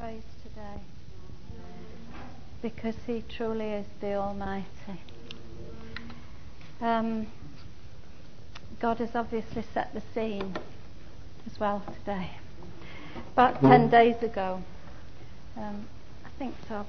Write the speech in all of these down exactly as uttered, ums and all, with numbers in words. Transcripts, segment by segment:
praise today, because he truly is the Almighty. Um, God has obviously set the scene as well today. About ten days ago, um, I think so.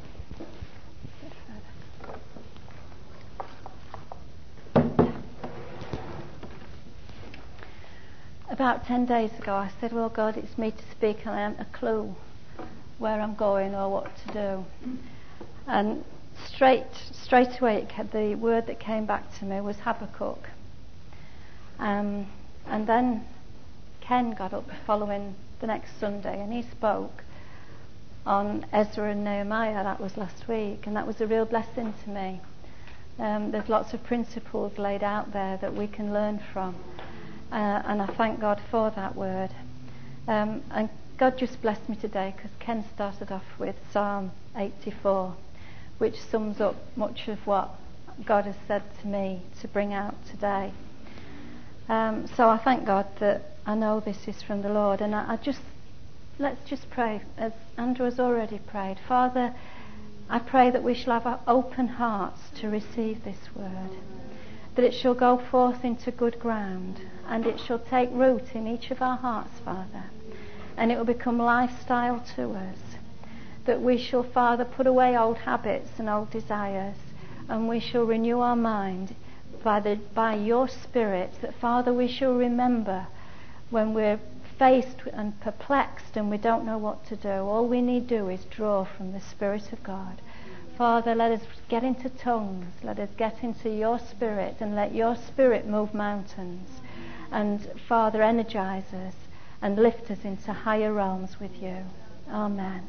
About ten days ago, I said, well, God, it's me to speak, and I haven't a clue where I'm going or what to do. And straight straight away, it kept, the word that came back to me was Habakkuk. Um, and then Ken got up the following, the next Sunday, and he spoke on Ezra and Nehemiah. That was last week, and that was a real blessing to me. Um, there's lots of principles laid out there that we can learn from. Uh, and I thank God for that word. Um, and God just blessed me today because Ken started off with Psalm eighty-four, which sums up much of what God has said to me to bring out today. Um, so I thank God that I know this is from the Lord. And I, I just, let's just pray, as Andrew has already prayed. Father, I pray that we shall have open hearts to receive this word, that it shall go forth into good ground, and it shall take root in each of our hearts, Father, and it will become lifestyle to us, that we shall, Father, put away old habits and old desires, and we shall renew our mind by the by your Spirit, that, Father, we shall remember when we're faced and perplexed and we don't know what to do, all we need do is draw from the Spirit of God. Father, let us get into tongues, let us get into your Spirit, and let your Spirit move mountains, and, Father, energize us and lift us into higher realms with you. Amen.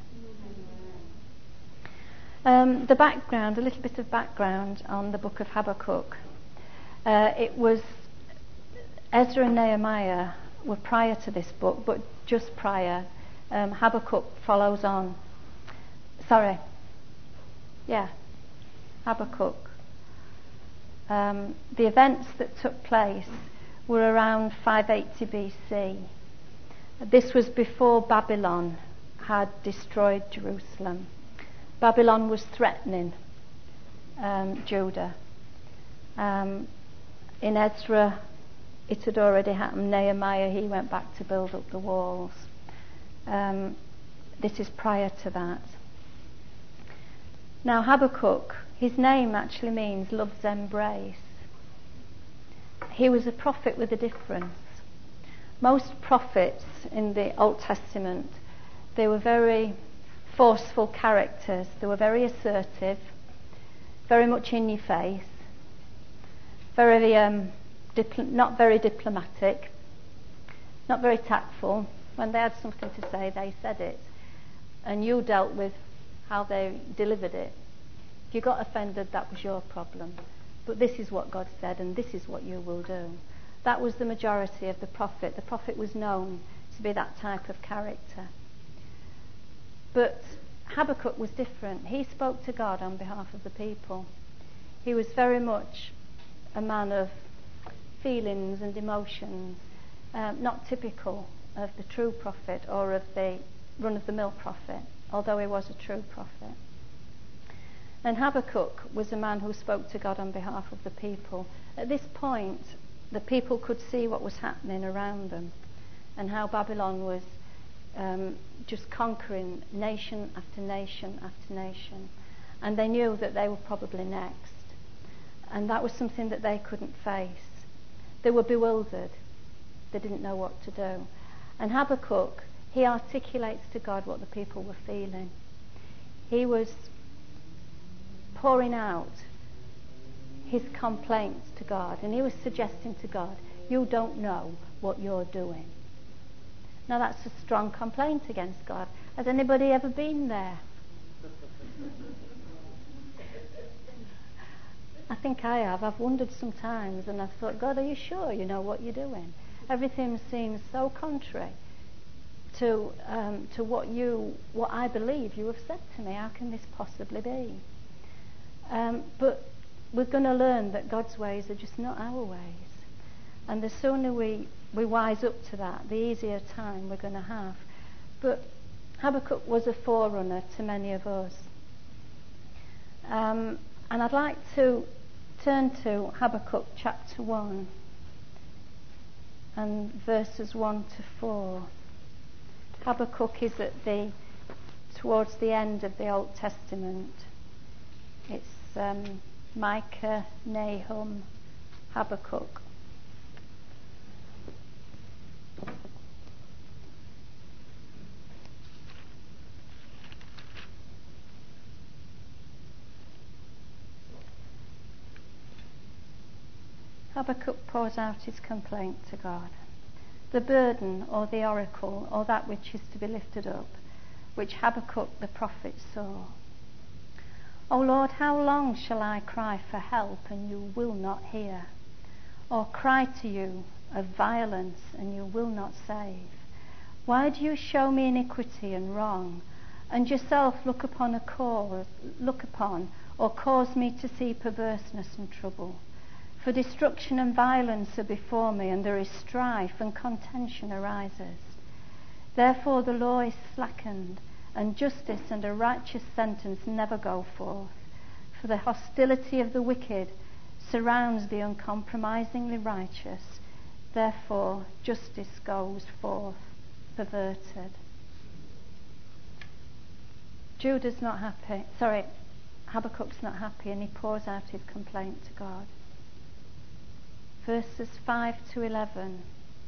Um, the background, a little bit of background on the book of Habakkuk. Uh, it was, Ezra and Nehemiah were prior to this book, but just prior. Um, Habakkuk follows on. Sorry. Yeah, Habakkuk. Um, the events that took place were around five eighty B C. This was before Babylon had destroyed Jerusalem. Babylon was threatening um, Judah. Um, in Ezra, it had already happened. Nehemiah, he went back to build up the walls. Um, this is prior to that. Now, Habakkuk, his name actually means love's embrace. He was a prophet with a difference. Most prophets in the Old Testament, they were very forceful characters. They were very assertive, very much in your face, very um, dipl- not very diplomatic, not very tactful. When they had something to say, they said it, and you dealt with how they delivered it. If you got offended, that was your problem. But this is what God said, and this is what you will do. That was the majority of the prophet. The prophet was known to be that type of character. But Habakkuk was different. He spoke to God on behalf of the people. He was very much a man of feelings and emotions, um, not typical of the true prophet or of the run-of-the-mill prophet, although he was a true prophet. And Habakkuk was a man who spoke to God on behalf of the people. At this point, the people could see what was happening around them and how Babylon was um, just conquering nation after nation after nation. And they knew that they were probably next. And that was something that they couldn't face. They were bewildered. They didn't know what to do. And Habakkuk, he articulates to God what the people were feeling. He was pouring out his complaints to God, and he was suggesting to God, you don't know what you're doing. Now that's a strong complaint against God. Has anybody ever been there? I think I have. I've wondered sometimes, and I've thought, God, are you sure you know what you're doing? Everything seems so contrary to um, to what you, what I believe you have said to me. How can this possibly be? Um, but we're going to learn that God's ways are just not our ways. And the sooner we, we wise up to that, the easier time we're going to have. But Habakkuk was a forerunner to many of us. Um, and I'd like to turn to Habakkuk chapter one and verses one to four. Habakkuk is at the towards the end of the Old Testament. It's um, Micah, Nahum, Habakkuk. Habakkuk pours out his complaint to God. The burden or the oracle or that which is to be lifted up, which Habakkuk the prophet saw. O Lord, how long shall I cry for help and you will not hear? Or cry to you of violence and you will not save? Why do you show me iniquity and wrong, and yourself look upon a cause, look upon or cause me to see perverseness and trouble? For destruction and violence are before me, and there is strife and contention arises. Therefore the law is slackened, and justice and a righteous sentence never go forth. For the hostility of the wicked surrounds the uncompromisingly righteous. Therefore justice goes forth perverted. Judah's not happy. Sorry, Habakkuk's not happy, and he pours out his complaint to God. Verses five to eleven,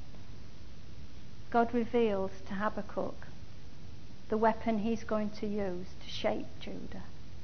God reveals to Habakkuk the weapon he's going to use to shape Judah.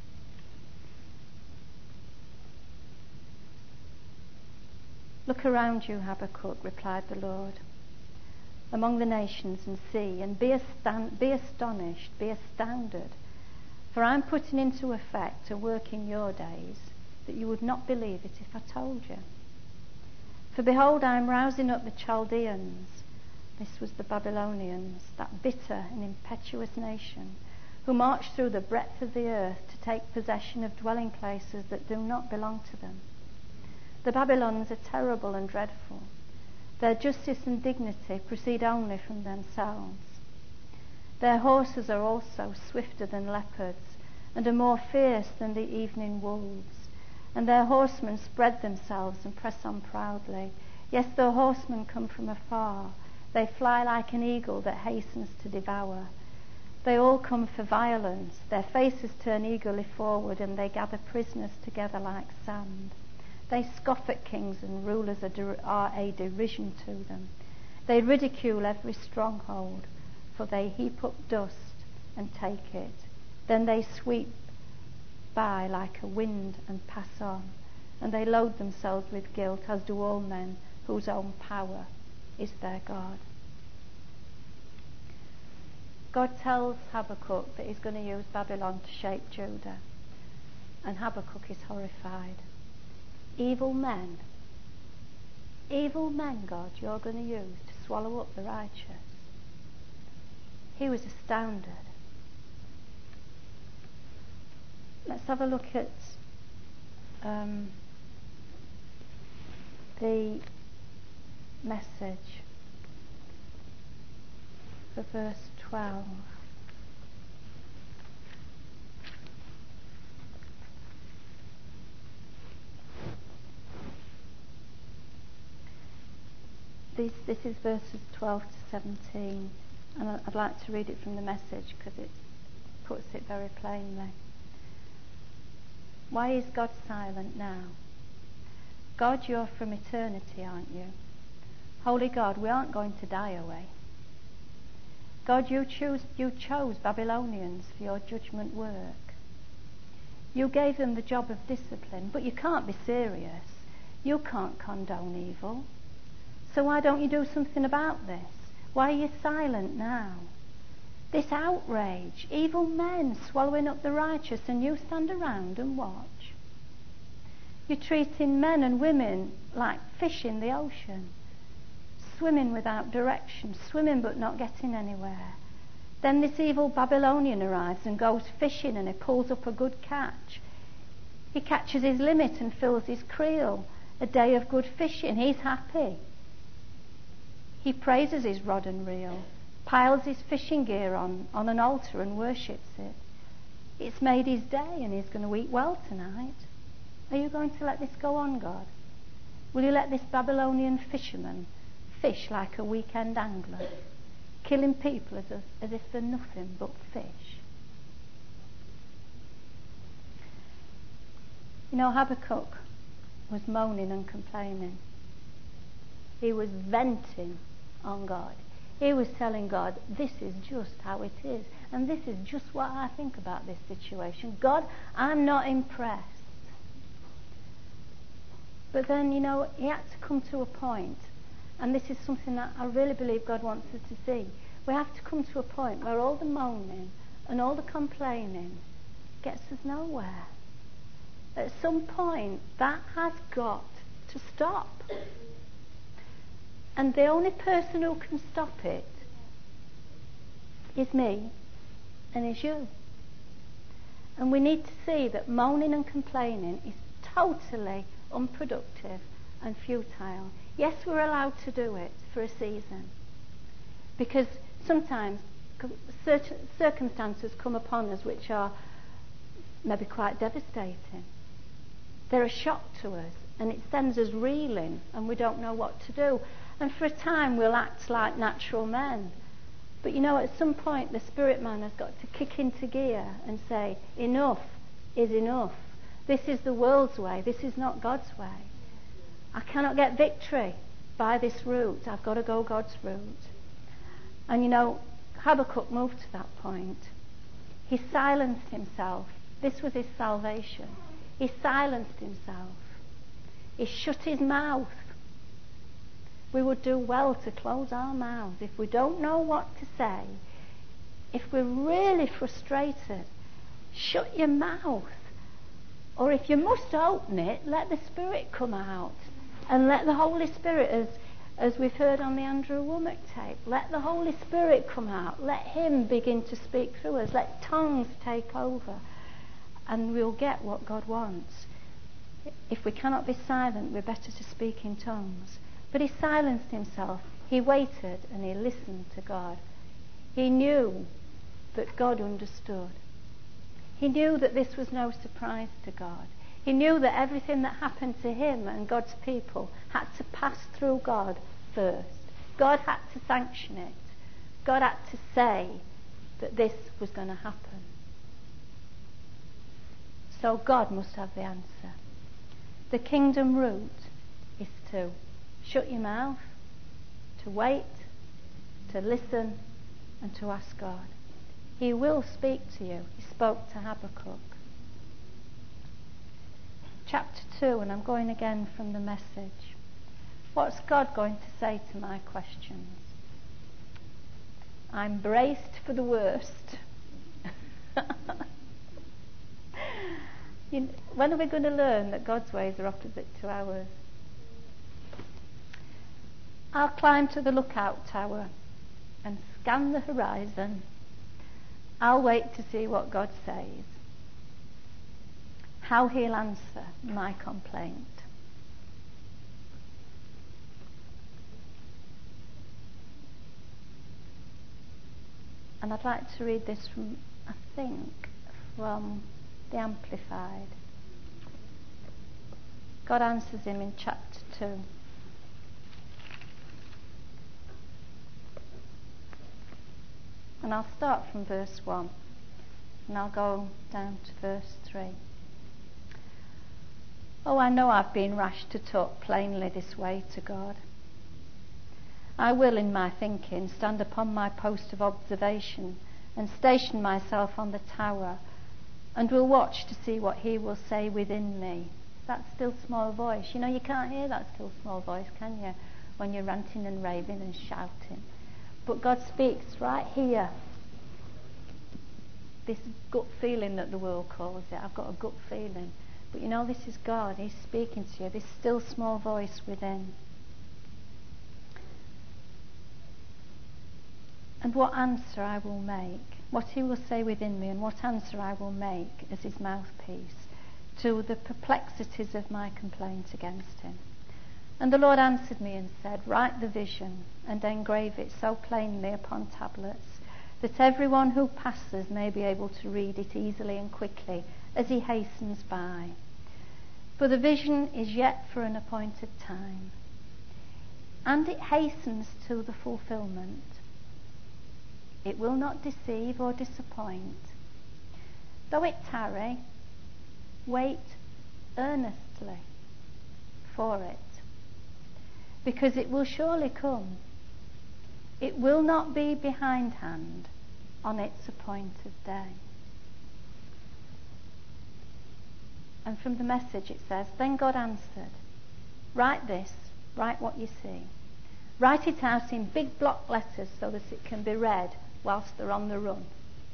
Look around you, Habakkuk, replied the Lord, among the nations, and see, and be, astan- be astonished, be astounded, for I'm putting into effect a work in your days that you would not believe it if I told you. For behold, I am rousing up the Chaldeans, this was the Babylonians, that bitter and impetuous nation, who march through the breadth of the earth to take possession of dwelling places that do not belong to them. The Babylons are terrible and dreadful. Their justice and dignity proceed only from themselves. Their horses are also swifter than leopards, and are more fierce than the evening wolves. And their horsemen spread themselves and press on proudly. Yes, their horsemen come from afar. They fly like an eagle that hastens to devour. They all come for violence. Their faces turn eagerly forward, and they gather prisoners together like sand. They scoff at kings, and rulers are, der- are a derision to them. They ridicule every stronghold, for they heap up dust and take it. Then they sweep by like a wind and pass on, and they load themselves with guilt, as do all men whose own power is their God. God tells Habakkuk that he's going to use Babylon to shape Judah, and Habakkuk is horrified. Evil men, evil men, God, you're going to use to swallow up the righteous. He was astounded. Let's have a look at um, the message for verse twelve. This, this is verses twelve to seventeen, and I'd like to read it from the message because it puts it very plainly. Why is God silent now? God, you're from eternity, aren't you? Holy God, we aren't going to die, are we? God, you choose, you chose Babylonians for your judgment work. You gave them the job of discipline, but you can't be serious. You can't condone evil. So why don't you do something about this? Why are you silent now? This outrage, evil men swallowing up the righteous, and you stand around and watch. You're treating men and women like fish in the ocean, swimming without direction, swimming but not getting anywhere. Then this evil Babylonian arrives and goes fishing, and he pulls up a good catch. He catches his limit and fills his creel. A day of good fishing. He's happy. He praises his rod and reel. piles his fishing gear on, on an altar and worships it. It's made his day and he's going to eat well tonight. Are you going to let this go on, God? Will you let this Babylonian fisherman fish like a weekend angler, killing people as, as if they're nothing but fish? You know, Habakkuk was moaning and complaining. He was venting on God. He was telling God, this is just how it is, and this is just what I think about this situation. God, I'm not impressed. But then, you know, he had to come to a point, and this is something that I really believe God wants us to see. We have to come to a point where all the moaning and all the complaining gets us nowhere. At some point, that has got to stop. And the only person who can stop it is me and is you. And we need to see that moaning and complaining is totally unproductive and futile. Yes, we're allowed to do it for a season, because sometimes certain circumstances come upon us which are maybe quite devastating. They're a shock to us, and it sends us reeling, and we don't know what to do. And for a time we'll act like natural men. But you know, at some point the spirit man has got to kick into gear and say, enough is enough. This is the world's way. This is not God's way. I cannot get victory by this route. I've got to go God's route. And you know, Habakkuk moved to that point. He silenced himself. This was his salvation. He silenced himself. He shut his mouth. We would do well to close our mouths. If we don't know what to say, if we're really frustrated, shut your mouth. Or if you must open it, let the Spirit come out. And let the Holy Spirit, as, as we've heard on the Andrew Womack tape, let the Holy Spirit come out. Let Him begin to speak through us. Let tongues take over. And we'll get what God wants. If we cannot be silent, we're better to speak in tongues. But he silenced himself. He waited and he listened to God. He knew that God understood. He knew that this was no surprise to God. He knew that everything that happened to him and God's people had to pass through God first. God had to sanction it. God had to say that this was going to happen. So God must have the answer. The kingdom route is to shut your mouth, to wait, to listen, and to ask God. He will speak to you. He spoke to Habakkuk. Chapter two, and I'm going again from the Message. What's God going to say to my questions? I'm braced for the worst. You know, when are we going to learn that God's ways are opposite to ours? I'll climb to the lookout tower and scan the horizon. I'll wait to see what God says, how He'll answer my complaint. And I'd like to read this from, I think, from the Amplified. God answers him in chapter two. And I'll start from verse one, and I'll go down to verse three. Oh, I know I've been rash to talk plainly this way to God. I will, in my thinking, stand upon my post of observation and station myself on the tower, and will watch to see what He will say within me. That still small voice. You know, you can't hear that still small voice, can you, when you're ranting and raving and shouting. But God speaks right here. This gut feeling that the world calls it. I've got a gut feeling. But you know, this is God. He's speaking to you. This still small voice within. And what answer I will make, what He will say within me, and what answer I will make as His mouthpiece to the perplexities of my complaint against Him. And the Lord answered me and said, write the vision and engrave it so plainly upon tablets that everyone who passes may be able to read it easily and quickly as he hastens by. For the vision is yet for an appointed time, and it hastens to the fulfillment. It will not deceive or disappoint. Though it tarry, wait earnestly for it, because it will surely come. It will not be behindhand on its appointed day. And from the Message it says, then God answered, write this, write what you see. Write it out in big block letters so that it can be read whilst they're on the run.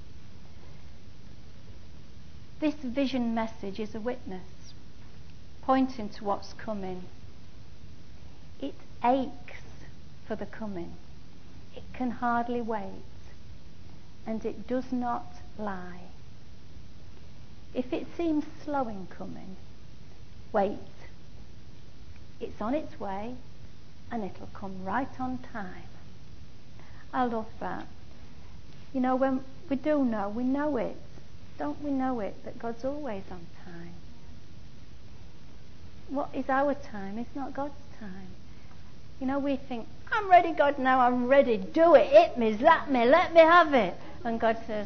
This vision message is a witness, pointing to what's coming. It aches for the coming. It can hardly wait, and it does not lie. If it seems slow in coming, wait. It's on its way, and it'll come right on time. I love that. You know, when we do know, we know it. Don't we know it, that God's always on time? What is our time is not God's time. You know, we think, I'm ready, God, now I'm ready. Do it, hit me, zap me, let me have it. And God says,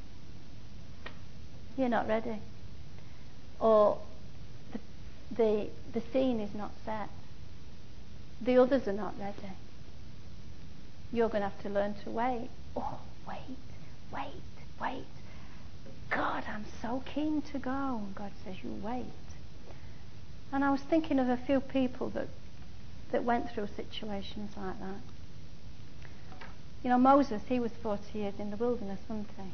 you're not ready. Or the, the, the scene is not set. The others are not ready. You're going to have to learn to wait. Oh, wait, wait, wait. God, I'm so keen to go. And God says, you wait. And I was thinking of a few people that that went through situations like that. You know, Moses, he was forty years in the wilderness, wasn't he?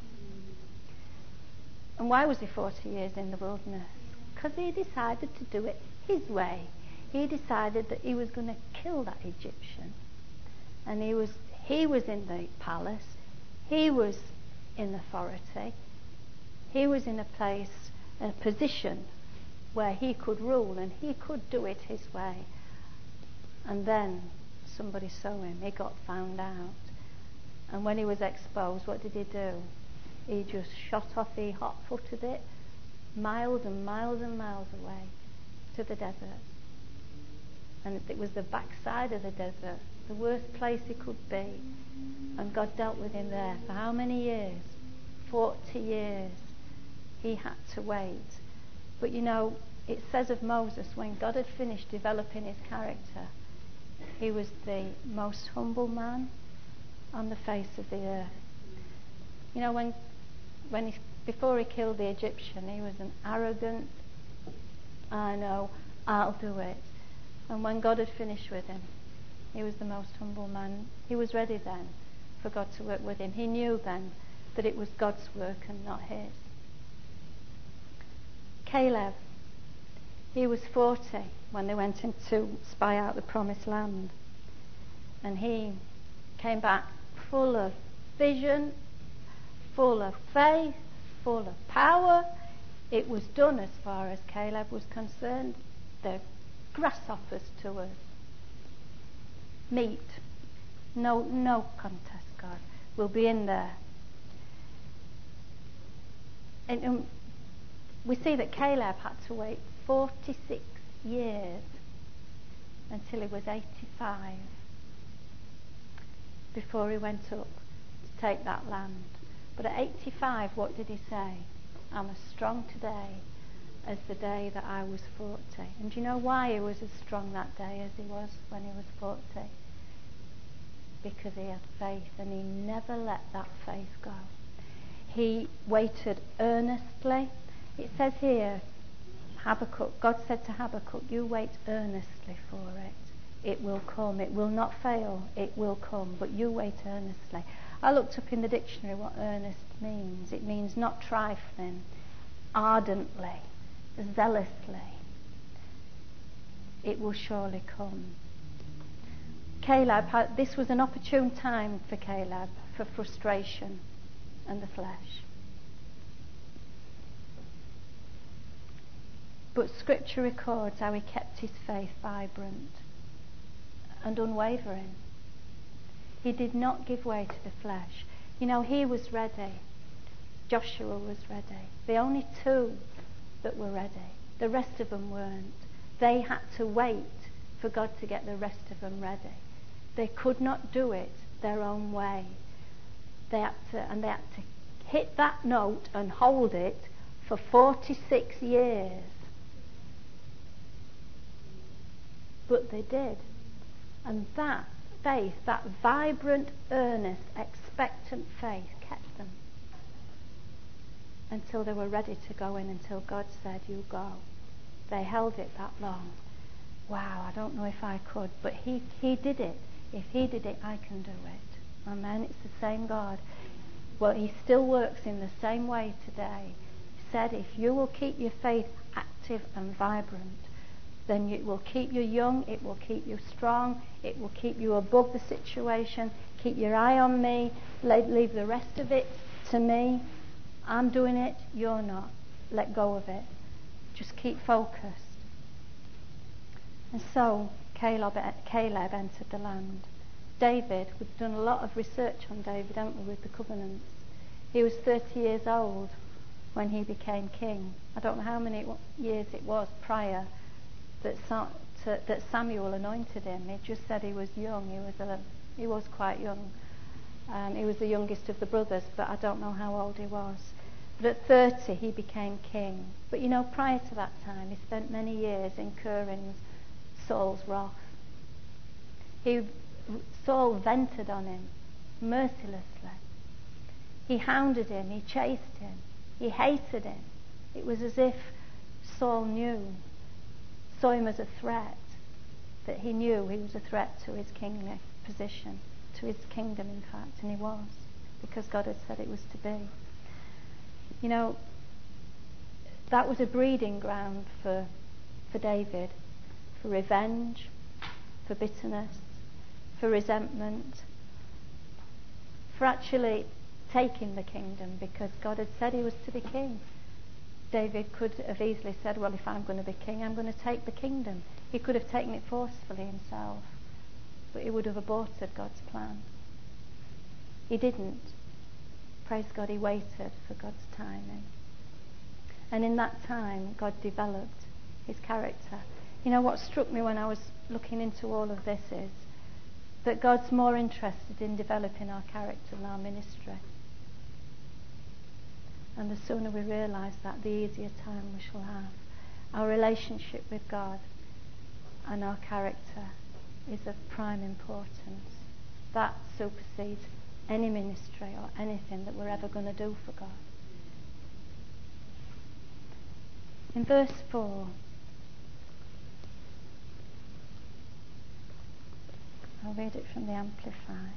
And why was he forty years in the wilderness? Because he decided to do it his way. He decided that he was going to kill that Egyptian. And he was he was in the palace. He was in authority. He was in a place, a position where he could rule and he could do it his way. And then somebody saw him. He got found out. And when he was exposed, what did he do? He just shot off, he hot-footed it, miles and miles and miles away to the desert. And it was the backside of the desert, the worst place he could be. And God dealt with him there for how many years? Forty years. He had to wait. But you know, it says of Moses, when God had finished developing his character, he was the most humble man on the face of the earth. You know, when when he, before he killed the Egyptian, he was an arrogant, I know, I'll do it. And when God had finished with him, he was the most humble man. He was ready then for God to work with him. He knew then that it was God's work and not his. Caleb, he was forty when they went in to spy out the promised land. And he came back full of vision, full of faith, full of power. It was done as far as Caleb was concerned. They're grasshoppers to us. Meat. No, no contest, God. We'll be in there. And um, we see that Caleb had to wait forty-six years until he was eighty-five before he went up to take that land. But at eighty-five, what did he say? I'm as strong today as the day that I was forty. And do you know why he was as strong that day as he was when he was forty? Because he had faith, and he never let that faith go. He waited earnestly. It says here, Habakkuk, God said to Habakkuk, you wait earnestly for it. It will come. It will not fail. It will come. But you wait earnestly. I looked up in the dictionary what earnest means. It means not trifling, ardently, zealously. It will surely come. Caleb, had, this was an opportune time for Caleb for frustration and the flesh. But Scripture records how he kept his faith vibrant. and unwavering. He did not give way to the flesh. You know, he was ready. Joshua was ready. The only two that were ready. The rest of them weren't. They had to wait for God to get the rest of them ready. They could not do it their own way. They had to, and they had to hit that note and hold it for forty-six years. But they did. And that faith, that vibrant, earnest, expectant faith kept them until they were ready to go in, until God said, you go. They held it that long. Wow, I don't know if I could, but he, he did it. If he did it, I can do it. Amen. It's the same God. Well, he still works in the same way today. He said, if you will keep your faith active and vibrant, then it will keep you young, it will keep you strong, it will keep you above the situation. Keep your eye on me, leave the rest of it to me. I'm doing it, you're not. Let go of it. Just keep focused. And so Caleb, Caleb entered the land. David, we've done a lot of research on David, haven't we, with the covenants. He was thirty years old when he became king. I don't know how many years it was prior that, Sa- to, that Samuel anointed him. He just said he was young. He was a, he was quite young. Um, he was the youngest of the brothers, but I don't know how old he was. But at thirty, he became king. But you know, prior to that time, he spent many years incurring Saul's wrath. He, Saul vented on him mercilessly. He hounded him, he chased him, he hated him. It was as if Saul knew, saw him as a threat, that he knew he was a threat to his kingly position, to his kingdom in fact, and he was, because God had said it was to be. You know, that was a breeding ground for, for David, for revenge, for bitterness, for resentment, for actually taking the kingdom, because God had said he was to be king. David could have easily said, well, if I'm going to be king, I'm going to take the kingdom. He could have taken it forcefully himself, but he would have aborted God's plan. He didn't. Praise God, he waited for God's timing. And in that time, God developed his character. You know, what struck me when I was looking into all of this is that God's more interested in developing our character than our ministry. And the sooner we realise that, the easier time we shall have. Our relationship with God and our character is of prime importance. That supersedes any ministry or anything that we're ever going to do for God. In verse four, I'll read it from the Amplified.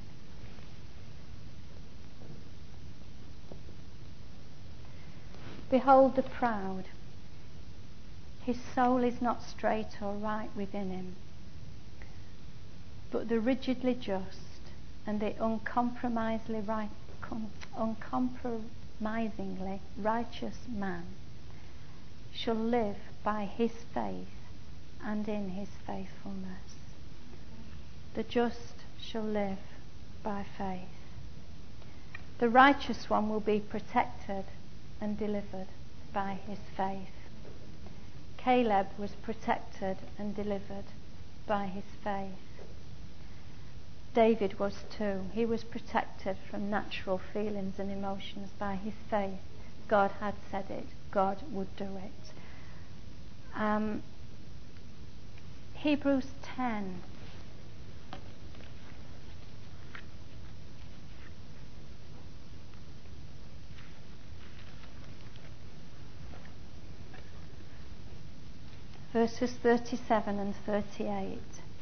Behold the proud. His soul is not straight or right within him, but the rigidly just and the uncompromisingly, right, com, uncompromisingly righteous man shall live by his faith and in his faithfulness. The just shall live by faith. The righteous one will be protected and delivered by his faith. Caleb was protected and delivered by his faith. David was too. He was protected from natural feelings and emotions by his faith. God had said it. God would do it. Um, Hebrews ten. Verses thirty-seven and thirty-eight.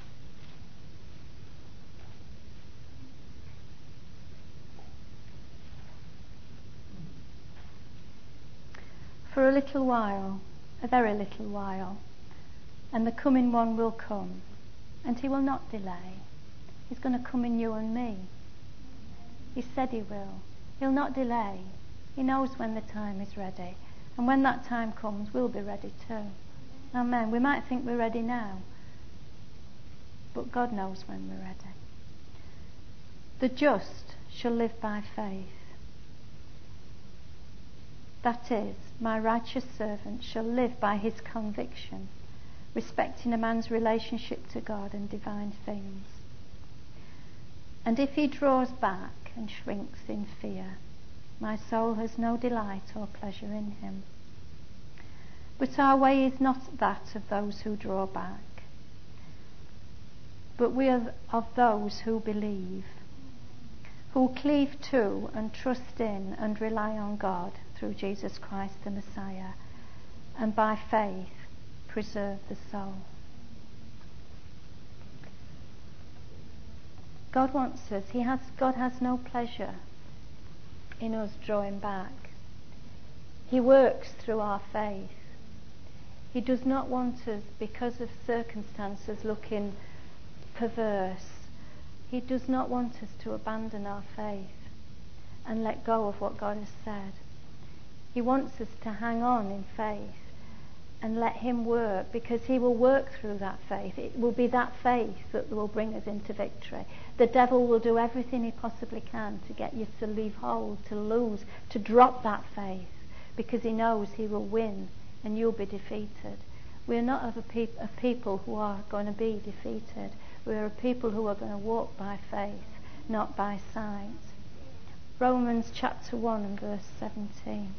For a little while, a very little while, and the coming one will come, and he will not delay. He's going to come in you and me. He said he will. He'll not delay. He knows when the time is ready. And when that time comes, we'll be ready too. Amen. We might think we're ready now, but God knows when we're ready. The just shall live by faith. That is, my righteous servant shall live by his conviction, respecting a man's relationship to God and divine things. And if he draws back and shrinks in fear, my soul has no delight or pleasure in him. But our way is not that of those who draw back, but we are of those who believe, who cleave to and trust in and rely on God through Jesus Christ the Messiah, and by faith preserve the soul. God wants us, he has, God has no pleasure in us drawing back. He works through our faith. He does not want us, because of circumstances looking perverse, he does not want us to abandon our faith and let go of what God has said. He wants us to hang on in faith and let him work, because he will work through that faith. It will be that faith that will bring us into victory. The devil will do everything he possibly can to get you to leave hold, to lose, to drop that faith, because he knows he will win and you'll be defeated. We are not of a, pe- a people who are going to be defeated. We are a people who are going to walk by faith, not by sight. Romans chapter one and verse seventeen.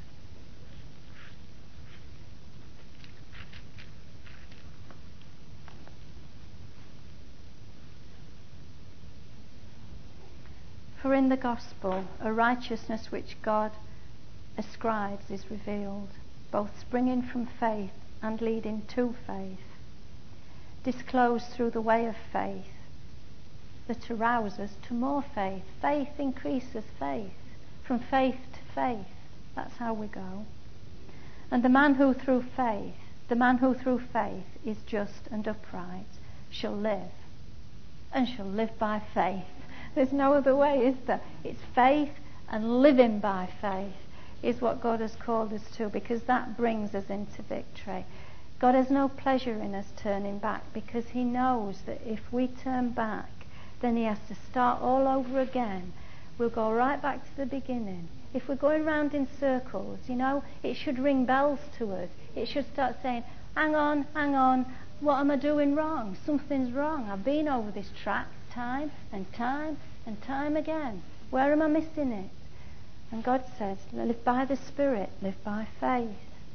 For in the gospel a righteousness which God ascribes is revealed, both springing from faith and leading to faith, disclosed through the way of faith that arouses to more faith. Faith increases faith, from faith to faith. That's how we go. And the man who through faith, the man who through faith is just and upright, shall live, and shall live by faith. There's no other way, is there? It's faith, and living by faith is what God has called us to, because that brings us into victory. God has no pleasure in us turning back, because he knows that if we turn back, then he has to start all over again. We'll go right back to the beginning. If we're going round in circles, you know, it should ring bells to us. It should start saying, hang on, hang on, what am I doing wrong? Something's wrong. I've been over this track time and time and time again. Where am I missing it? And God says, live by the Spirit, live by faith.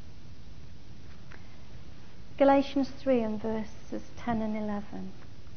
Galatians three and verses ten and eleven.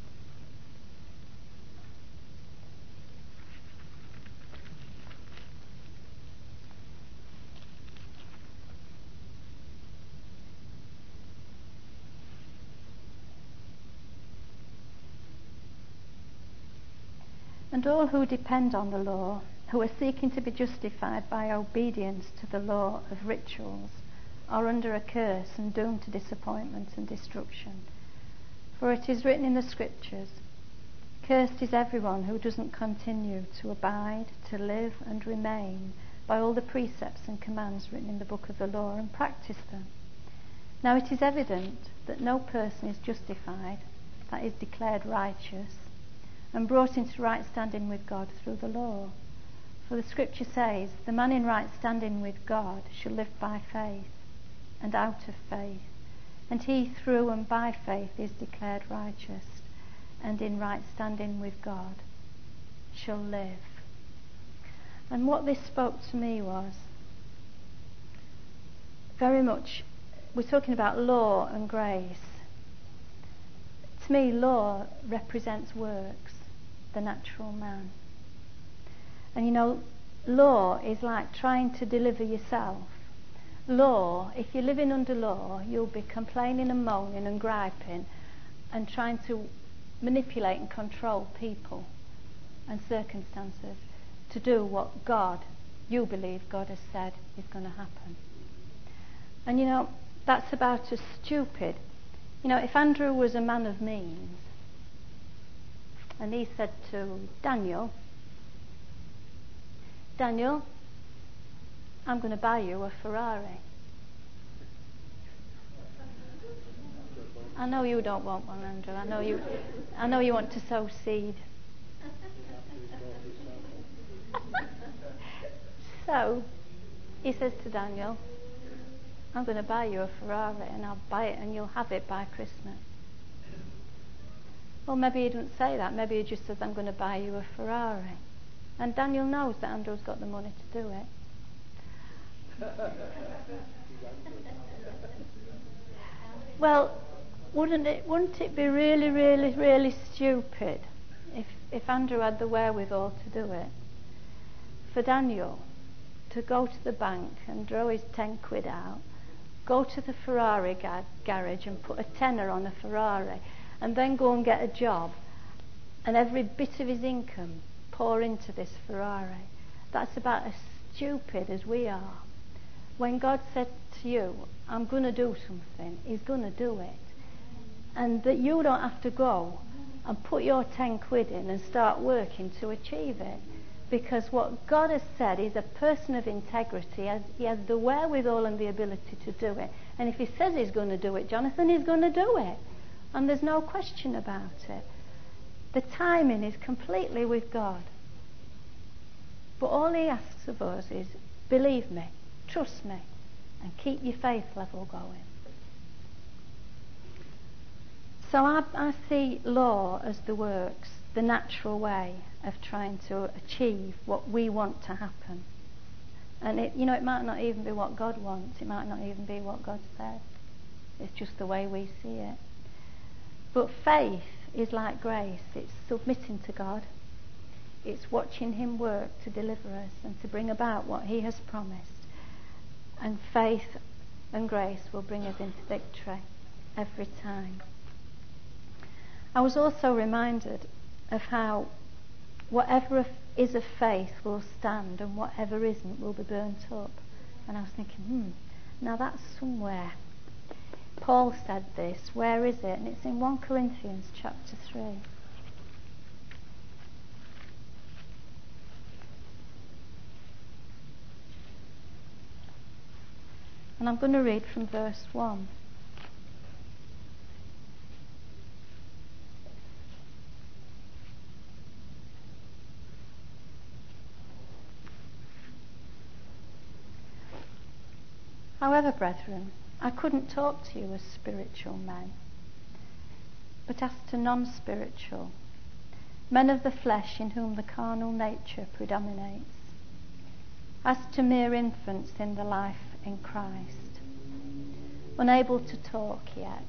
And all who depend on the law, who are seeking to be justified by obedience to the law of rituals, are under a curse and doomed to disappointment and destruction. For it is written in the Scriptures, cursed is everyone who doesn't continue to abide, to live and remain by all the precepts and commands written in the book of the law and practice them. Now it is evident that no person is justified, that is declared righteous, and brought into right standing with God through the law. For the Scripture says, the man in right standing with God shall live by faith, and out of faith. And he through and by faith is declared righteous, and in right standing with God shall live. And what this spoke to me was very much, we're talking about law and grace. To me, law represents works, the natural man. And you know, law is like trying to deliver yourself. Law, if you're living under law, you'll be complaining and moaning and griping and trying to manipulate and control people and circumstances to do what God, you believe God has said is going to happen. And you know, that's about as stupid. You know, if Andrew was a man of means and he said to Daniel, Daniel, I'm going to buy you a Ferrari. I know you don't want one, Andrew. I know you. I know you want to sow seed. So, he says to Daniel, I'm going to buy you a Ferrari, and I'll buy it and you'll have it by Christmas. Well, maybe he didn't say that. Maybe he just says, I'm going to buy you a Ferrari. And Daniel knows that Andrew's got the money to do it. Well, wouldn't it, wouldn't it be really, really, really stupid if, if Andrew had the wherewithal to do it? For Daniel to go to the bank and draw his ten quid out, go to the Ferrari ga- garage and put a tenner on a Ferrari, and then go and get a job, and every bit of his income pour into this Ferrari. That's about as stupid as we are. When God said to you, I'm going to do something, he's going to do it. And that you don't have to go and put your ten quid in and start working to achieve it. Because what God has said is a person of integrity. He has, he has the wherewithal and the ability to do it. And if he says he's going to do it, Jonathan, he's going to do it. And there's no question about it. The timing is completely with God. But all he asks of us is, believe me, trust me, and keep your faith level going. So I, I see law as the works, the natural way of trying to achieve what we want to happen. And it, you know, it might not even be what God wants. It might not even be what God says. It's just the way we see it. But faith is like grace. It's submitting to God. It's watching him work to deliver us and to bring about what he has promised. And faith and grace will bring us into victory every time. I was also reminded of how whatever is of faith will stand and whatever isn't will be burnt up. And I was thinking, hmm, now that's somewhere. Paul said this. Where is it? And it's in First Corinthians chapter three. And I'm going to read from verse one. However, brethren, I couldn't talk to you as spiritual men, but as to non-spiritual, men of the flesh in whom the carnal nature predominates, as to mere infants in the life in Christ, unable to talk yet.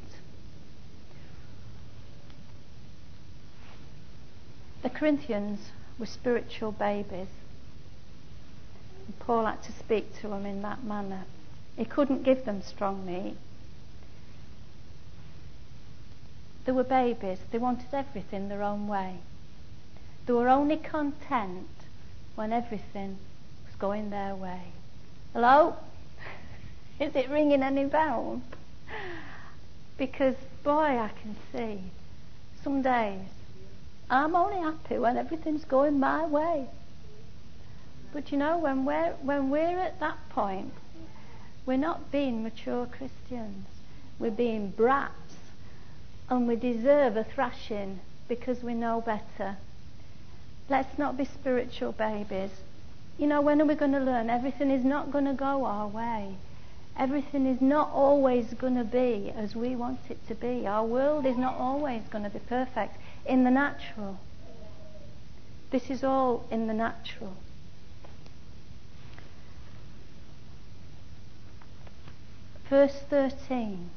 The Corinthians were spiritual babies, and Paul had to speak to them in that manner. He couldn't give them strong meat. They were babies. They wanted everything their own way. They were only content when everything was going their way. Hello? Is it ringing any bells? Because, boy, I can see some days I'm only happy when everything's going my way. But you know, when we're, when we're at that point, we're not being mature Christians. We're being brats. And we deserve a thrashing because we know better. Let's not be spiritual babies. You know, when are we going to learn? Everything is not going to go our way. Everything is not always going to be as we want it to be. Our world is not always going to be perfect in the natural. This is all in the natural. Verse thirteen.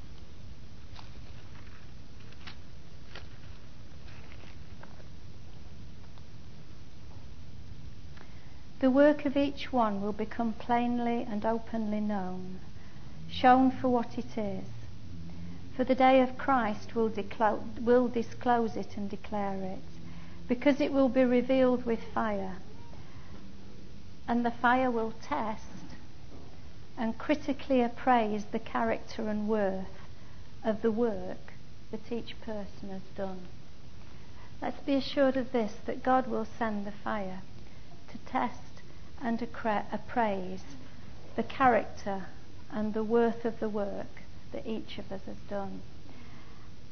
The work of each one will become plainly and openly known, shown for what it is. For the day of Christ will, declo- will disclose it and declare it, because it will be revealed with fire. And the fire will test and critically appraise the character and worth of the work that each person has done. Let's be assured of this, that God will send the fire to test and accra- appraise the character and the worth of the work that each of us has done.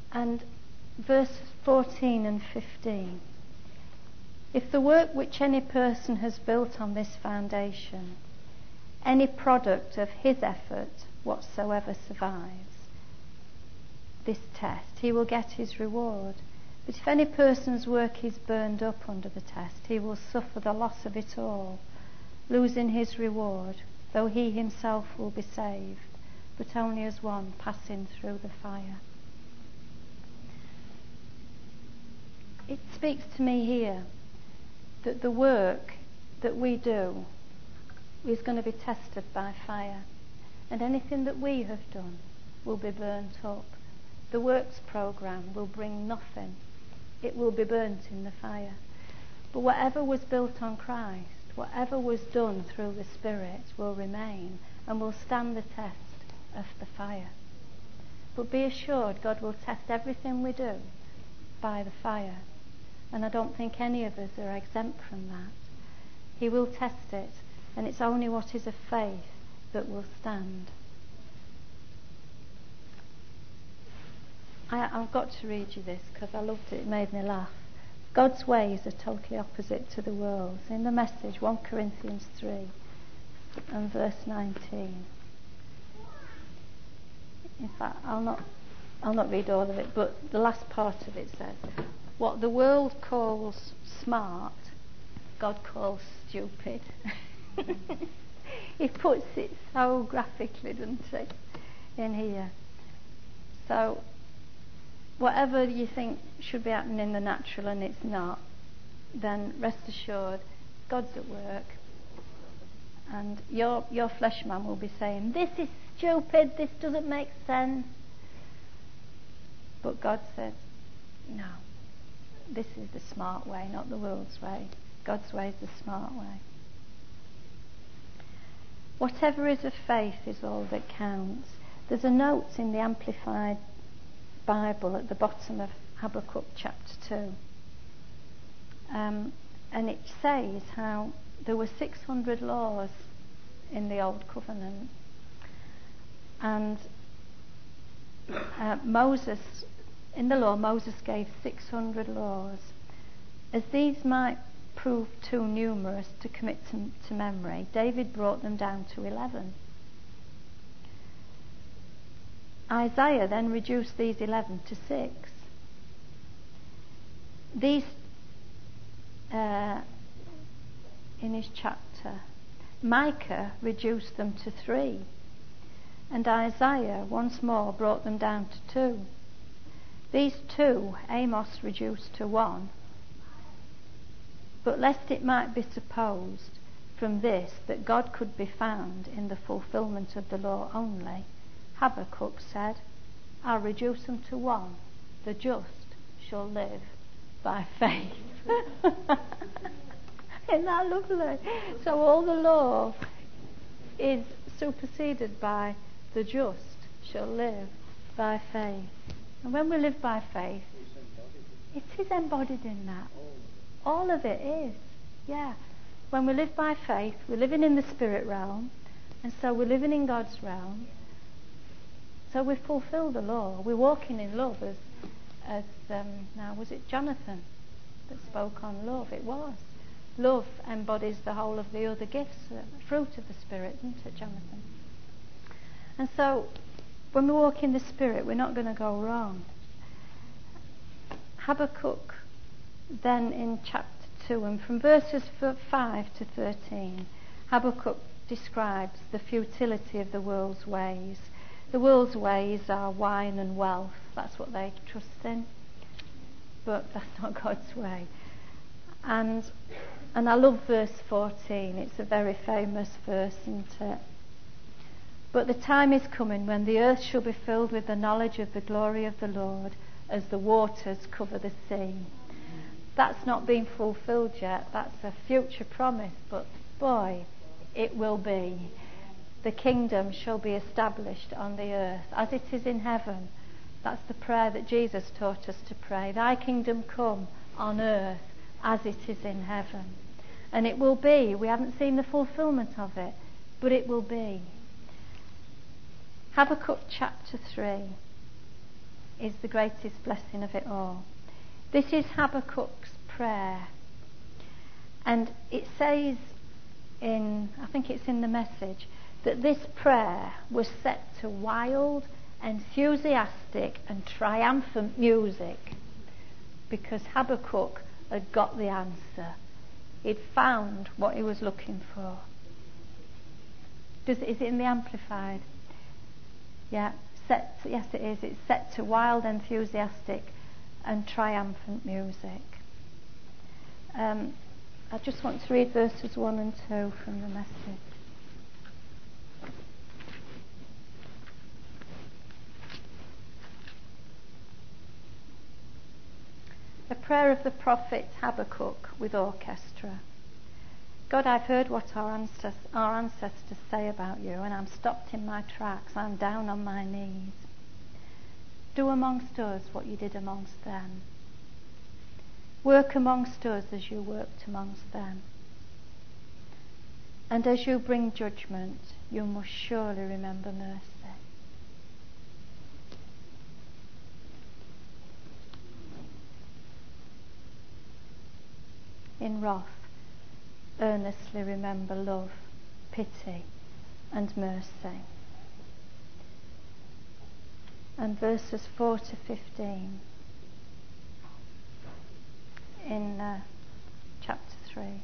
And verse fourteen and fifteen. If the work which any person has built on this foundation, any product of his effort whatsoever survives this test, he will get his reward. But if any person's work is burned up under the test, he will suffer the loss of it all, losing his reward, though he himself will be saved, but only as one passing through the fire. It speaks to me here that the work that we do is going to be tested by fire, and anything that we have done will be burnt up. The works program will bring nothing. It will be burnt in the fire. But whatever was built on Christ, whatever was done through the Spirit, will remain and will stand the test of the fire. But be assured, God will test everything we do by the fire. And I don't think any of us are exempt from that. He will test it, and it's only what is of faith that will stand. I, I've got to read you this because I loved it. It made me laugh. God's ways are totally opposite to the world's. In the Message, First Corinthians three and verse nineteen. In fact, I'll not, I'll not read all of it, but the last part of it says, what the world calls smart, God calls stupid. He puts it so graphically, doesn't he, in here. So, whatever you think should be happening in the natural and it's not, then rest assured, God's at work. And your your flesh man will be saying, this is stupid, this doesn't make sense. But God says, no, this is the smart way, not the world's way. God's way is the smart way. Whatever is of faith is all that counts. There's a note in the Amplified Bible at the bottom of Habakkuk chapter two. Um, and it says how there were six hundred laws in the Old Covenant. And uh, Moses, in the law, Moses gave six hundred laws. As these might prove too numerous to commit to, to memory, David brought them down to eleven. Isaiah then reduced these eleven to six. These, uh, in his chapter, Micah reduced them to three. And Isaiah once more brought them down to two. These two Amos reduced to one. But lest it might be supposed from this that God could be found in the fulfillment of the law only, Habakkuk said, I'll reduce them to one. The just shall live by faith. Isn't that lovely? So all the law is superseded by the just shall live by faith. And when we live by faith, it is embodied in that. All of it is. Yeah. When we live by faith, we're living in the spirit realm, and so we're living in God's realm. So we fulfill the law. We're walking in love, as, as um, now was it Jonathan that spoke on love? It was. Love embodies the whole of the other gifts, the fruit of the Spirit, isn't it, Jonathan? And so, when we walk in the Spirit, we're not going to go wrong. Habakkuk, then in chapter two, and from verses five to thirteen, Habakkuk describes the futility of the world's ways. The world's ways are wine and wealth. That's what they trust in. But that's not God's way. And and I love verse fourteen. It's a very famous verse, isn't it? But the time is coming when the earth shall be filled with the knowledge of the glory of the Lord as the waters cover the sea. That's not been fulfilled yet. That's a future promise. But boy, it will be. The kingdom shall be established on the earth as it is in heaven. That's the prayer that Jesus taught us to pray. Thy kingdom come on earth as it is in heaven. And it will be. We haven't seen the fulfillment of it, but it will be. Habakkuk chapter three. is the greatest blessing of it all. This is Habakkuk's prayer. And it says in, I think it's in the Message, that this prayer was set to wild, enthusiastic and triumphant music because Habakkuk had got the answer. He'd found what he was looking for. Does, is it in the Amplified? Yeah, set to, yes it is. It's set to wild, enthusiastic and triumphant music. Um, I just want to read verses one and two from the Message. A prayer of the prophet Habakkuk with orchestra. God, I've heard what our ancestors, our ancestors say about you, and I'm stopped in my tracks. I'm down on my knees. Do amongst us what you did amongst them. Work amongst us as you worked amongst them. And as you bring judgment, you must surely remember mercy. In wrath, earnestly remember love, pity, and mercy. And verses four to fifteen in uh, chapter three.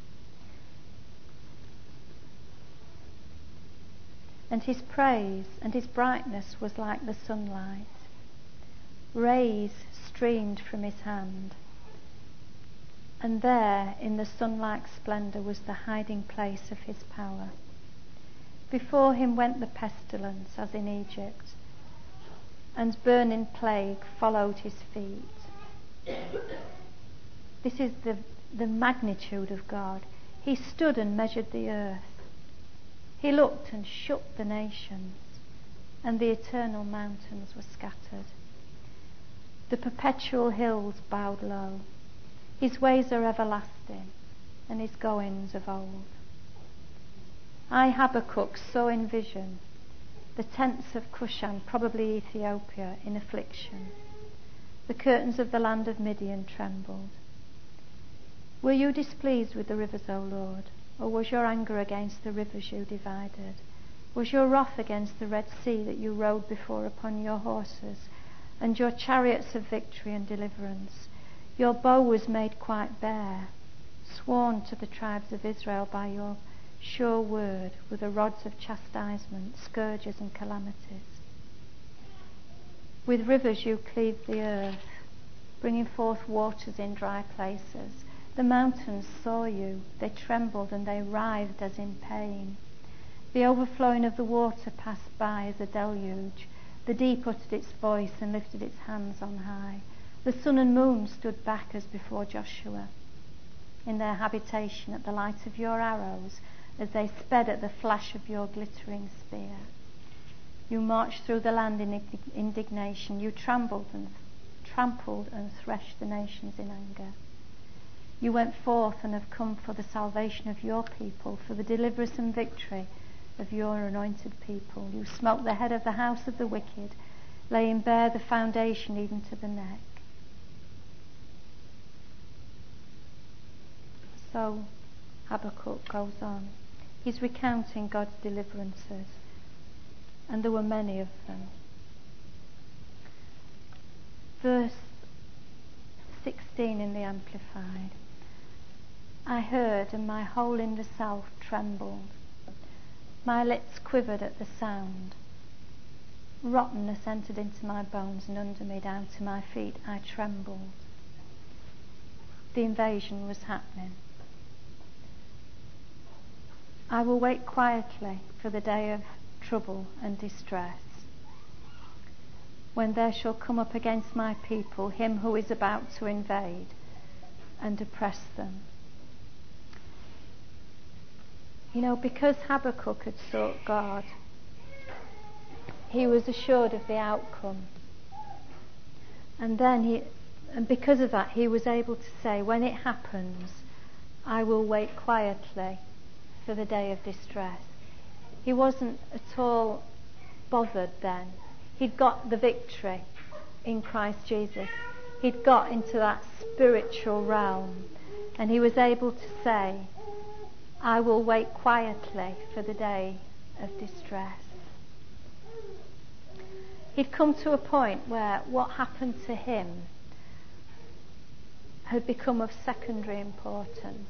And his praise and his brightness was like the sunlight. Rays streamed from his hand. And there, in the sun-like splendour, was the hiding place of his power. Before him went the pestilence, as in Egypt, and burning plague followed his feet. This is the, the magnitude of God. He stood and measured the earth. He looked and shook the nations, and the eternal mountains were scattered. The perpetual hills bowed low. His ways are everlasting, and his goings of old. I, Habakkuk, saw in vision the tents of Cushan, probably Ethiopia, in affliction. The curtains of the land of Midian trembled. Were you displeased with the rivers, O Lord? Or was your anger against the rivers you divided? Was your wrath against the Red Sea that you rode before upon your horses, and your chariots of victory and deliverance? Your bow was made quite bare, sworn to the tribes of Israel by your sure word with the rods of chastisement, scourges and calamities. With rivers you cleaved the earth, bringing forth waters in dry places. The mountains saw you, they trembled and they writhed as in pain. The overflowing of the water passed by as a deluge. The deep uttered its voice and lifted its hands on high. The sun and moon stood back as before Joshua in their habitation at the light of your arrows, as they sped at the flash of your glittering spear. You marched through the land in indignation. You trampled and trampled and threshed the nations in anger. You went forth and have come for the salvation of your people, for the deliverance and victory of your anointed people. You smote the head of the house of the wicked, laying bare the foundation even to the neck. So Habakkuk goes on. He's recounting God's deliverances, and there were many of them. Verse sixteen in the Amplified. I heard, and my whole inner self trembled. My lips quivered at the sound. Rottenness entered into my bones, and under me down to my feet I trembled. The invasion was happening. I will wait quietly for the day of trouble and distress, when there shall come up against my people him who is about to invade and oppress them. You know, because Habakkuk had sought God, he was assured of the outcome. And then he, and because of that, he was able to say, when it happens, I will wait quietly for the day of distress. He wasn't at all bothered then. He'd got the victory. in Christ Jesus. He'd got into that spiritual realm, and he was able to say, I will wait quietly for the day of distress. He'd come to a point where what happened to him had become of secondary importance.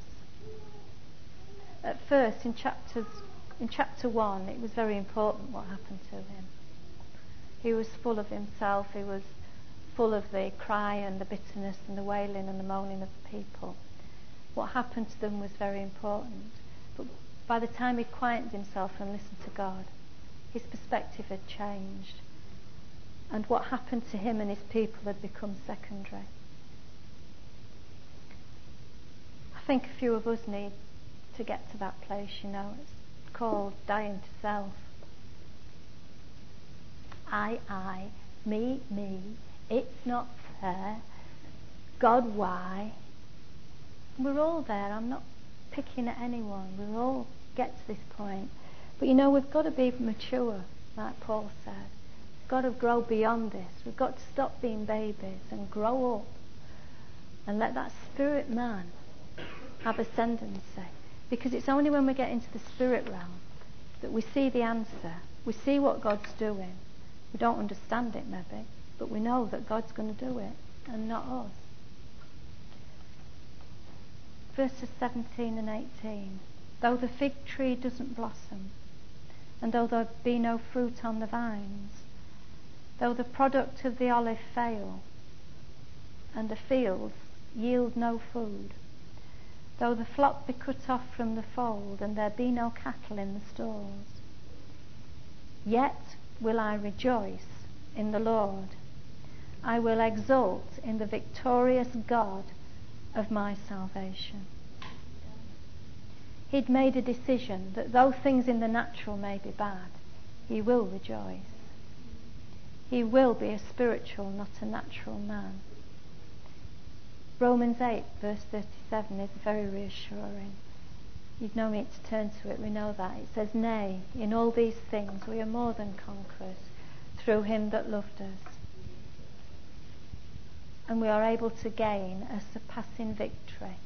At first, in chapters, in chapter one, it was very important what happened to him. He was full of himself. He was full of the cry and the bitterness and the wailing and the moaning of the people. What happened to them was very important. But by the time he quieted himself and listened to God, his perspective had changed. And what happened to him and his people had become secondary. I think a few of us need to get to that place, you know. It's called dying to self. I, I, me, me, it's not fair, God, why? We're all there. I'm not picking at anyone. We'll all get to this point. But you know, we've got to be mature, like Paul said. We've got to grow beyond this. We've got to stop being babies and grow up and let that spirit man have ascendancy. Because it's only when we get into the spirit realm that we see the answer. We see what God's doing. We don't understand it maybe, but we know that God's going to do it and not us. Verses seventeen and eighteen. Though the fig tree doesn't blossom, and though there be no fruit on the vines, though the product of the olive fail, and the fields yield no food, though the flock be cut off from the fold, and there be no cattle in the stalls, yet will I rejoice in the Lord. I will exult in the victorious God of my salvation. He'd made a decision that though things in the natural may be bad, he will rejoice. He will be a spiritual, not a natural man. Romans eight verse thirty-seven is very reassuring. You'd no need to turn to it, we know that. It says, nay, in all these things we are more than conquerors through him that loved us. And we are able to gain a surpassing victory.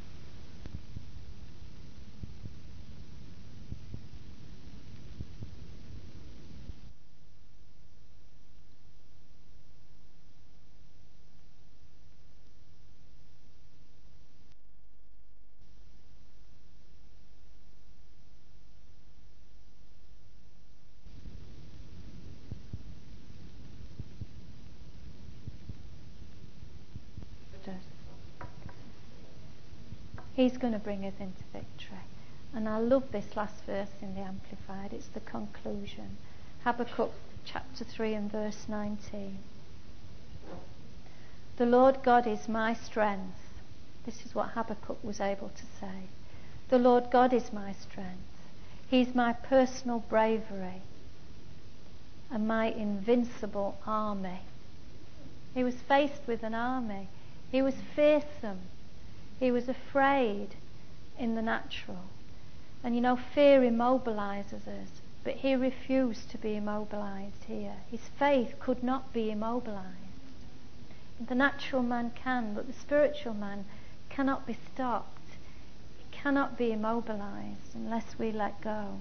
He's going to bring us into victory. And I love this last verse in the Amplified. It's the conclusion. Habakkuk chapter three and verse nineteen. The Lord God is my strength. This is what Habakkuk was able to say. The Lord God is my strength. He's my personal bravery and my invincible army. He was faced with an army. He was fearsome. He was afraid in the natural. And you know, fear immobilizes us, but he refused to be immobilized here. His faith could not be immobilized. The natural man can, but the spiritual man cannot be stopped. He cannot be immobilized unless we let go.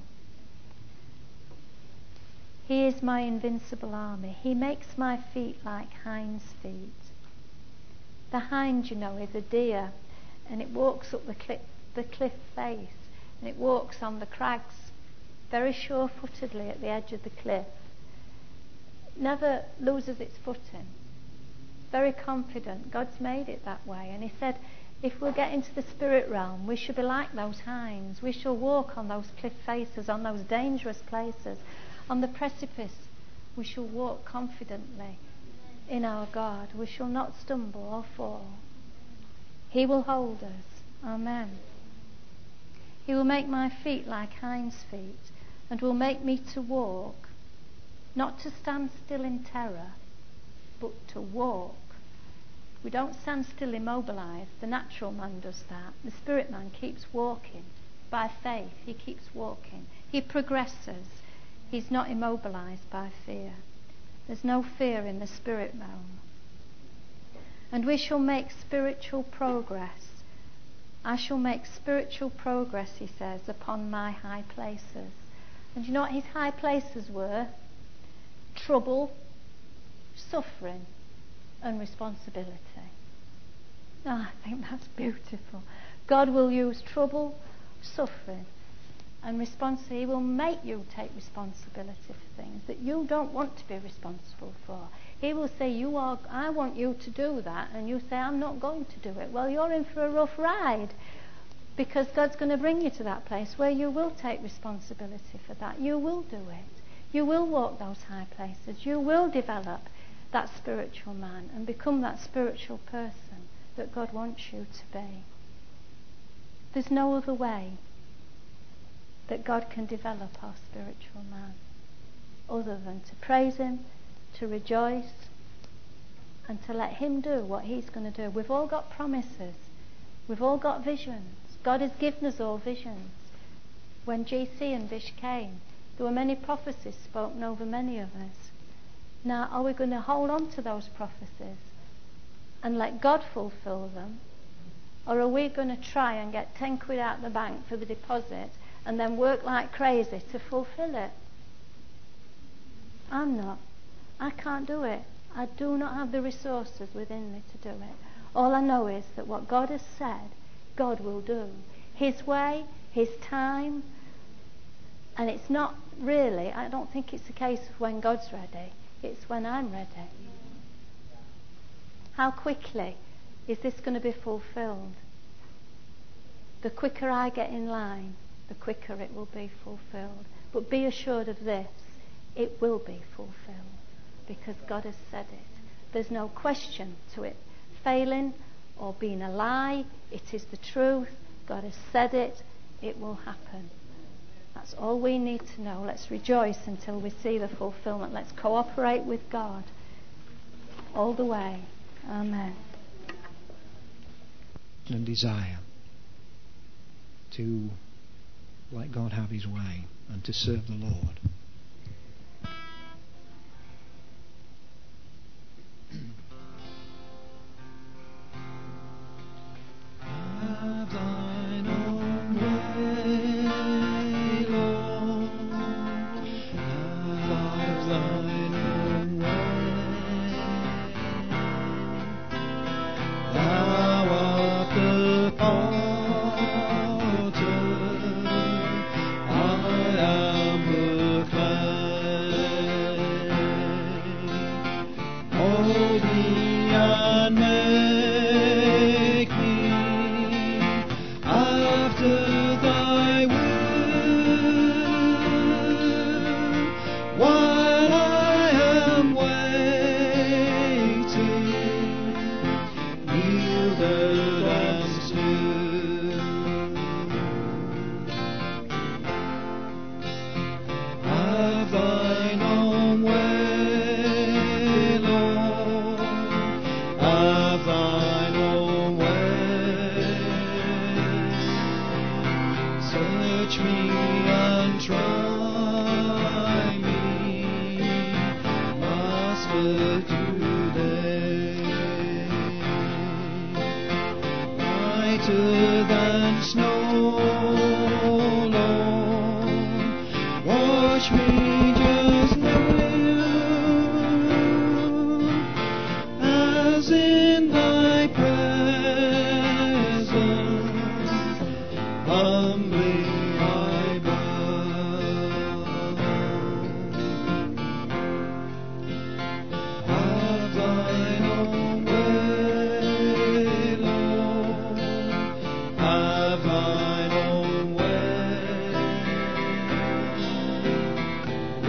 He is my invincible army. He makes my feet like hinds' feet. The hind, you know, is a deer, and it walks up the cliff, the cliff face, and it walks on the crags very sure-footedly at the edge of the cliff. It never loses its footing. Very confident. God's made it that way. And he said, if we'll get into the spirit realm, we shall be like those hinds. We shall walk on those cliff faces, on those dangerous places, on the precipice. We shall walk confidently in our God. We shall not stumble or fall. He will hold us. Amen. He will make my feet like hinds' feet, and will make me to walk, not to stand still in terror, but to walk. We don't stand still immobilized. The natural man does that. The spirit man keeps walking. By faith, he keeps walking. He progresses. He's not immobilized by fear. There's no fear in the spirit realm. And we shall make spiritual progress. I shall make spiritual progress, he says, upon my high places. And you know what his high places were? Trouble, suffering, and responsibility. Oh, I think that's beautiful. God will use trouble, suffering, and responsibility. He will make you take responsibility for things that you don't want to be responsible for. He will say, "You are. I want you to do that," and you say, "I'm not going to do it." Well, you're in for a rough ride, because God's going to bring you to that place where you will take responsibility for that. You will do it. You will walk those high places. You will develop that spiritual man and become that spiritual person that God wants you to be. There's no other way that God can develop our spiritual man other than to praise him, to rejoice, and to let him do what he's going to do. We've all got promises. We've all got visions. God has given us all visions. When G C and Vish came, there were many prophecies spoken over many of us. Now, are we going to hold on to those prophecies and let God fulfill them? Or are we going to try and get ten quid out of the bank for the deposit and then work like crazy to fulfill it? I'm not. I can't do it. I do not have the resources within me to do it. All I know is that what God has said, God will do. His way, his time. And it's not really, I don't think it's a case of when God's ready. It's when I'm ready. How quickly is this going to be fulfilled? The quicker I get in line, the quicker it will be fulfilled. But be assured of this, it will be fulfilled, because God has said it. There's no question to it failing or being a lie. It is the truth. God has said it. It will happen. That's all we need to know. Let's rejoice until we see the fulfillment. Let's cooperate with God all the way. Amen. And desire to let God have his way and to serve the Lord. Have thine own way, Lord. Have thine own way. Thou art the potter, I am the clay. Mold me and make me after thy will, while I am waiting, yielded and still. Have thine own way, Lord. Have thine own way. Search me and try me, Master, today. Whiter than snow, Lord, wash me just new, as in thy presence humbly I bow. Have thine own way, Lord. Have thine own way.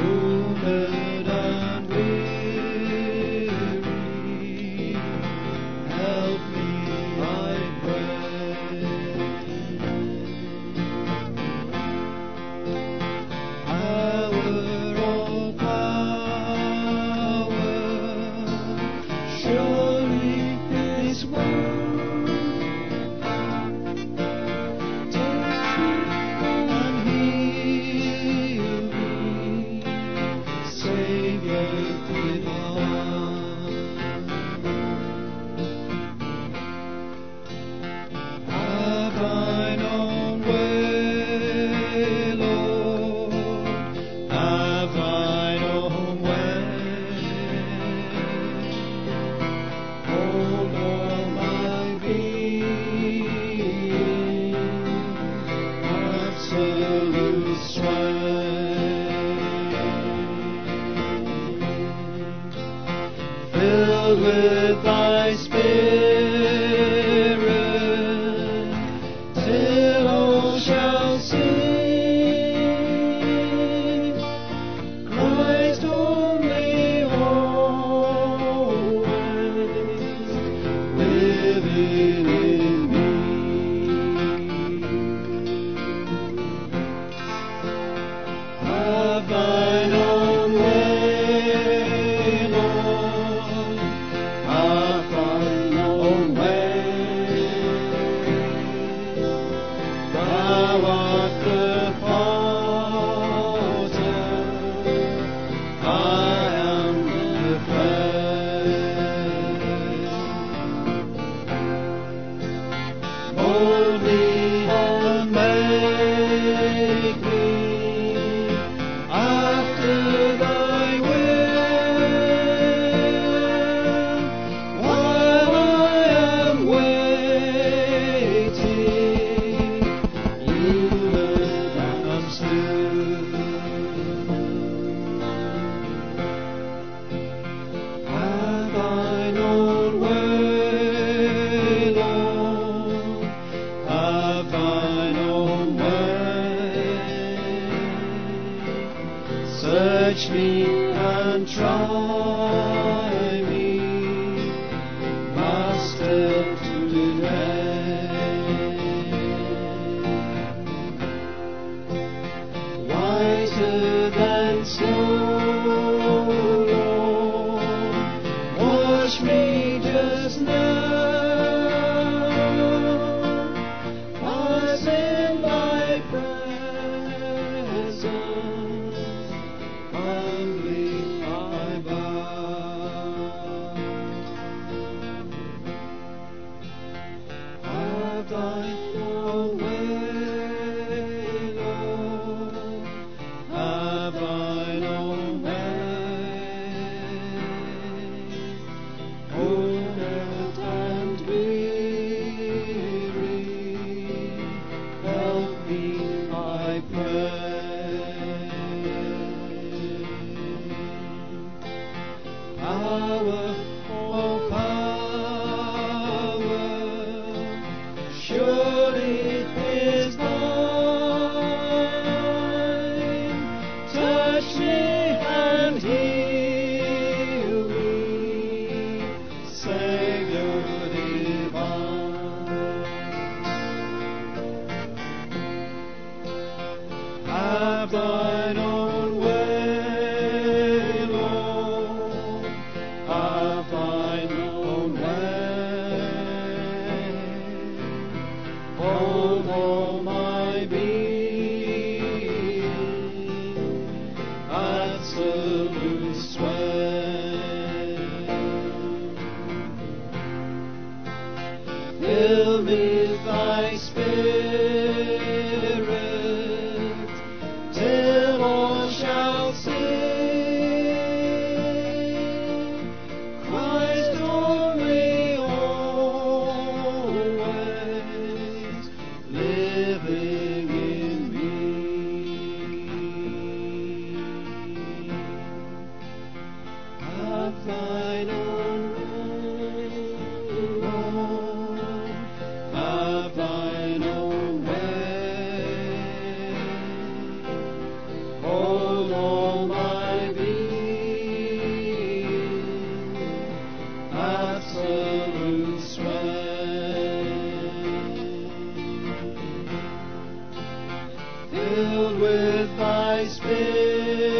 Filled with thy Spirit,